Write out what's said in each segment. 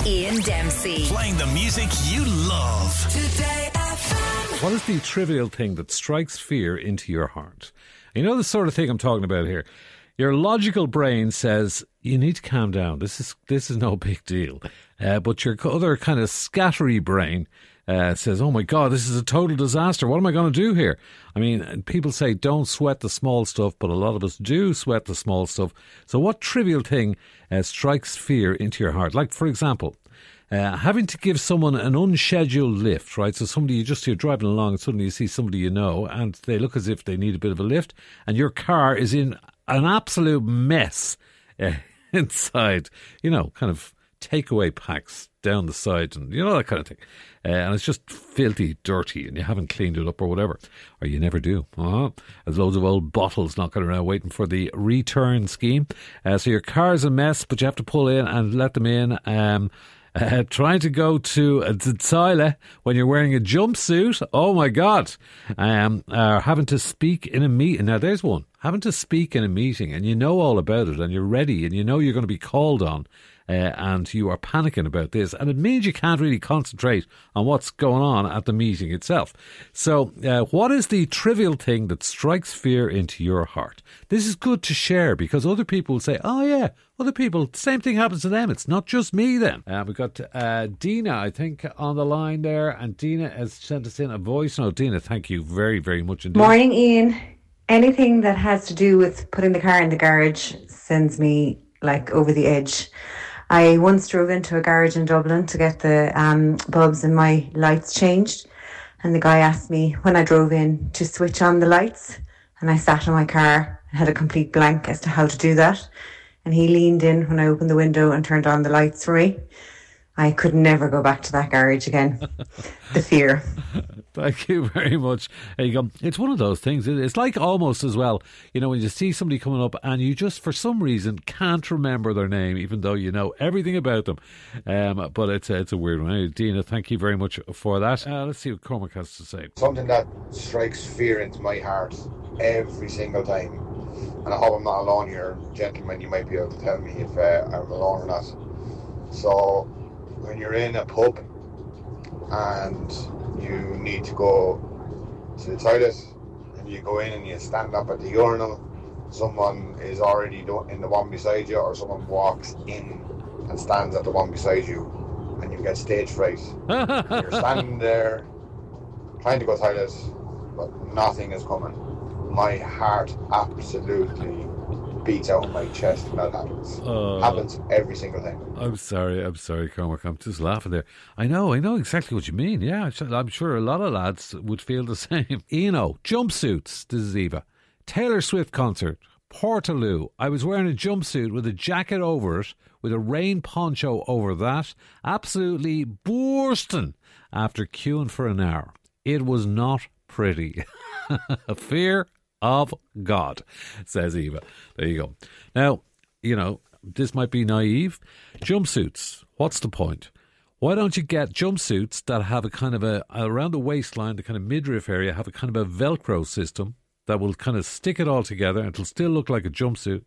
Ian Dempsey. Playing the music you love. Today FM. What is the trivial thing that strikes fear into your heart? You know the sort of thing I'm talking about here. Your logical brain says, you need to calm down. This is no big deal. But your other kind of scattery brain says, oh my God, this is a total disaster. What am I going to do here? I mean, people say don't sweat the small stuff, but a lot of us do sweat the small stuff. So what trivial thing strikes fear into your heart? Like, for example, having to give someone an unscheduled lift, right? So you're driving along and suddenly you see somebody you know and they look as if they need a bit of a lift and your car is in an absolute mess inside, kind of takeaway packs down the side and, that kind of thing. And it's just filthy, dirty, and you haven't cleaned it up or whatever. Or you never do. There's loads of old bottles knocking around waiting for the return scheme. So your car's a mess, but you have to pull in and let them in. Trying to go to the toilet when you're wearing a jumpsuit. Oh my God. Having to speak in a meeting. Now there's one. Having to speak in a meeting and you know all about it and you're ready and you know you're going to be called on. And you are panicking about this, and it means you can't really concentrate on what's going on at the meeting itself. So what is the trivial thing that strikes fear into your heart? This is good to share because other people will say, oh yeah, other people, same thing happens to them. It's not just me then. We've got Dina, I think, on the line there, and Dina has sent us in a voice note. Dina, thank you very, very much indeed. Morning, Ian. Anything that has to do with putting the car in the garage sends me over the edge. I once drove into a garage in Dublin to get the bulbs in my lights changed, and the guy asked me when I drove in to switch on the lights, and I sat in my car and had a complete blank as to how to do that, and he leaned in when I opened the window and turned on the lights for me. I could never go back to that garage again. The fear. Thank you very much. There you go. It's one of those things. It's like almost as well, when you see somebody coming up and you just, for some reason, can't remember their name, even though you know everything about them. But it's a weird one. Anyway, Dina, thank you very much for that. Let's see what Cormac has to say. Something that strikes fear into my heart every single time. And I hope I'm not alone here. Gentlemen, you might be able to tell me if I'm alone or not. So, when you're in a pub and you need to go to the toilet and you go in and you stand up at the urinal, someone is already in the one beside you, or someone walks in and stands at the one beside you, and you get stage fright. You're standing there trying to go to the toilet, but nothing is coming. My heart absolutely beats out of my chest when that happens. Happens every single time. I'm sorry, Cormac. I'm just laughing there. I know exactly what you mean. Yeah, I'm sure a lot of lads would feel the same. Jumpsuits. This is Eva. Taylor Swift concert, Portaloo. I was wearing a jumpsuit with a jacket over it, with a rain poncho over that, absolutely bursting after queuing for an hour. It was not pretty. A fear of God, says Eva. There you go. Now, this might be naive. Jumpsuits, what's the point? Why don't you get jumpsuits that have a kind of around the waistline, the kind of midriff area, have a kind of a Velcro system that will kind of stick it all together and it'll still look like a jumpsuit.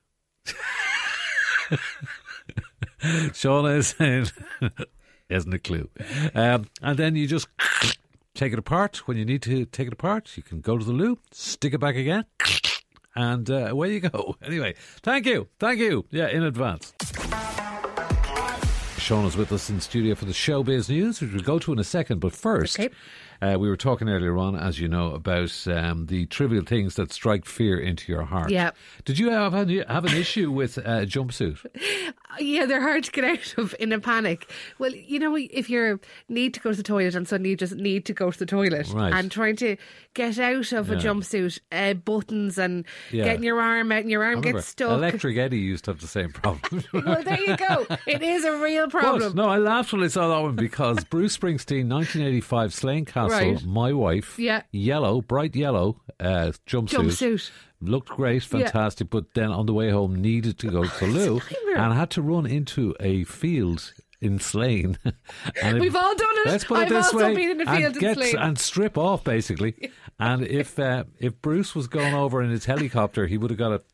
Shauna is saying, isn't a clue. And then you just take it apart. When you need to take it apart, you can go to the loo, stick it back again, and away you go. Anyway, thank you. Yeah, in advance. Shauna's with us in studio for the Showbiz News, which we'll go to in a second. But first, we were talking earlier on, as you know, about the trivial things that strike fear into your heart. Yeah. Did you have an issue with a jumpsuit? Yeah, they're hard to get out of in a panic. Well, if you need to go to the toilet and suddenly you just need to go to the toilet, right, and trying to get out of a jumpsuit, buttons and getting your arm out and your arm gets stuck. Electric Eddie used to have the same problem. Well, there you go. It is a real problem. But, no, I laughed when I saw that one because Bruce Springsteen, 1985, Slane Castle, right, My Wife, bright yellow jumpsuit. Looked great, fantastic, but then on the way home needed to go to the loo and had to run into a field in Slane. We've all done it. Let's put it I've this also way, been in a field in Slane. And strip off, basically. And if Bruce was going over in his helicopter, he would have got a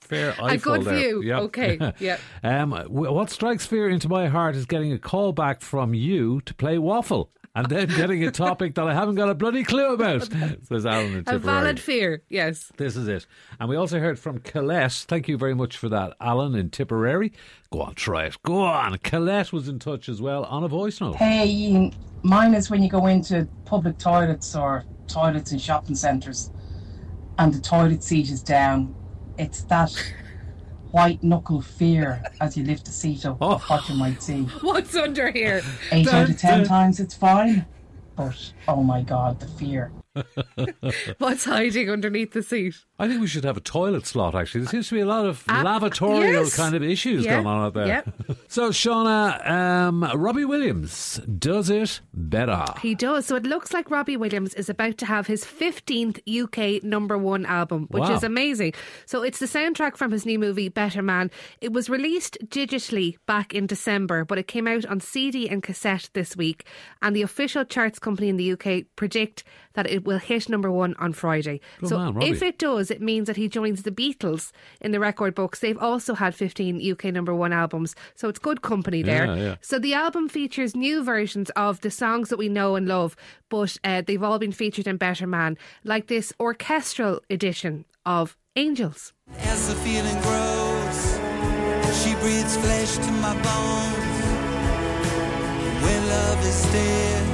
fair A eyeful good there. view. Yep. Okay, yeah. What strikes fear into my heart is getting a call back from you to play waffle. And then getting a topic that I haven't got a bloody clue about, says Alan in Tipperary. A valid fear, yes. This is it. And we also heard from Colette. Thank you very much for that, Alan in Tipperary. Go on, try it. Go on. Colette was in touch as well on a voice note. Hey, Ian, mine is when you go into public toilets or toilets in shopping centres and the toilet seat is down. It's that white knuckle fear as you lift the seat up of what you might see. What's under here? 8 out of 10 times it's fine, but oh my God, the fear. What's hiding underneath the seat? I think we should have a toilet slot, actually. There seems to be a lot of lavatorial yes. kind of issues going on out there. Yep. So, Shauna, Robbie Williams does it better. He does. So it looks like Robbie Williams is about to have his 15th UK #1 album, which Wow. is amazing. So it's the soundtrack from his new movie, Better Man. It was released digitally back in December, but it came out on CD and cassette this week. And the official charts company in the UK predict that it will hit #1 on Friday. Good so man, Robbie. if it does, it means that he joins the Beatles in the record books. They've also had 15 UK #1 albums, so it's good company there. Yeah. So the album features new versions of the songs that we know and love, but they've all been featured in Better Man, like this orchestral edition of Angels. As the feeling grows, she breathes flesh to my bones. When love is dead,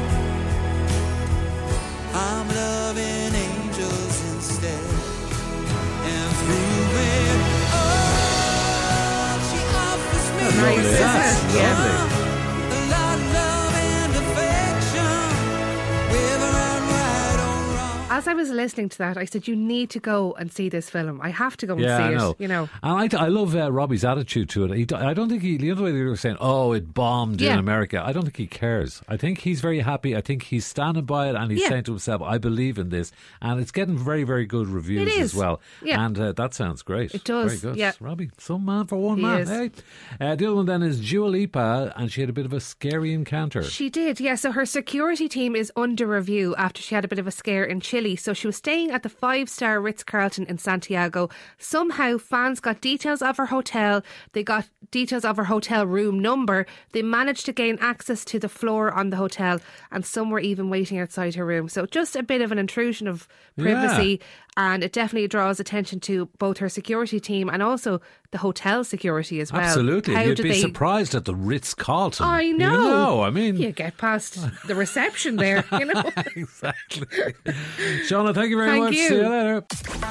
I'm loving angels instead. And through it all, she offers me Nice, isn't it? Yeah. a lot of love and affection, whether I'm right or wrong. As I was listening to that, I said, you need to go and see this film. I have to go and Yeah, see I it, know. you know. And I love Robbie's attitude to it. I don't think the other way they were saying, oh, it bombed Yeah. in America. I don't think he cares. I think he's very happy. I think he's standing by it and he's Yeah. saying to himself, I believe in this. And it's getting very, very good reviews It is. as well. Yeah. And that sounds great. It does, Very good. yeah. Robbie, some man for one He man. is. Hey. The other one then is Dua Lipa, and she had a bit of a scary encounter. She did, yeah. So her security team is under review after she had a bit of a scare in Chile. So she was staying at the 5-star Ritz-Carlton in Santiago. Somehow fans got details of her hotel. They got details of her hotel room number. They managed to gain access to the floor on the hotel, and some were even waiting outside her room. So just a bit of an intrusion of privacy. And it definitely draws attention to both her security team and also the hotel security as well. Absolutely. How You'd did be they... surprised at the Ritz-Carlton. I know. You know, I mean... You get past the reception there, you know. Exactly. Shauna, thank you very Thank much. you. See you later.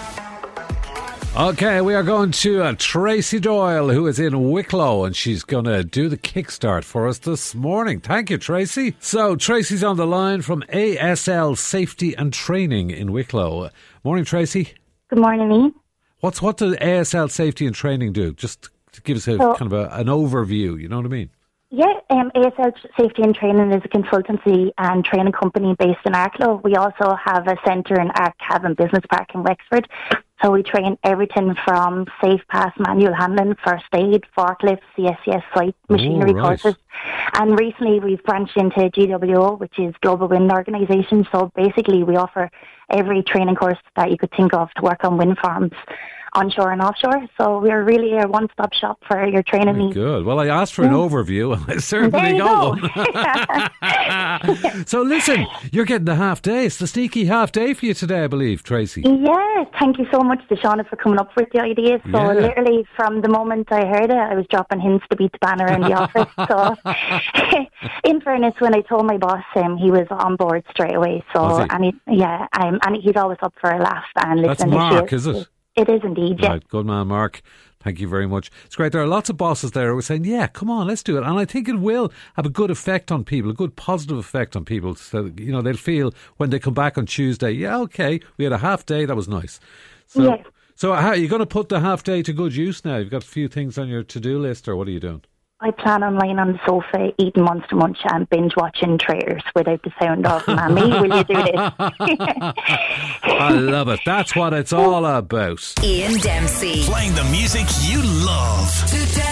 Okay, we are going to Tracy Doyle, who is in Wicklow, and she's going to do the kickstart for us this morning. Thank you, Tracy. So, Tracy's on the line from ASL Safety and Training in Wicklow. Morning, Tracy. Good morning, Ian. What does ASL Safety and Training do? Just to give us an overview, you know what I mean? Yeah, ASL Safety and Training is a consultancy and training company based in Arklow. We also have a centre in Arkhaven Business Park in Wexford. So we train everything from safe pass, manual handling, first aid, forklift, CSCS site, machinery courses. And recently we've branched into GWO, which is Global Wind Organisation. So basically we offer every training course that you could think of to work on wind farms, onshore and offshore. So we're really a one-stop shop for your training needs. Good. Well, I asked for an overview and I certainly got one. So listen, you're getting the half day. It's the sneaky half day for you today, I believe, Tracy. Yeah, thank you so much to Shauna for coming up with the ideas. So literally from the moment I heard it, I was dropping hints to beat the banner in the office. So in fairness, when I told my boss, he was on board straight away. So and he's always up for a laugh and listen. That's Mark, is it? It is indeed, yeah. Right, good man, Mark. Thank you very much. It's great. There are lots of bosses there who are saying, yeah, come on, let's do it. And I think it will have a good effect on people, a good positive effect on people. So, you know, they'll feel when they come back on Tuesday, yeah, okay, we had a half day, that was nice. So, yes. So how are you going to put the half day to good use now? You've got a few things on your to-do list, or what are you doing? I plan on lying on the sofa, eating Monster Munch and binge watching trailers without the sound of Mammy. Will you do this? I love it. That's what it's all about. Ian Dempsey. Playing the music you love. Today.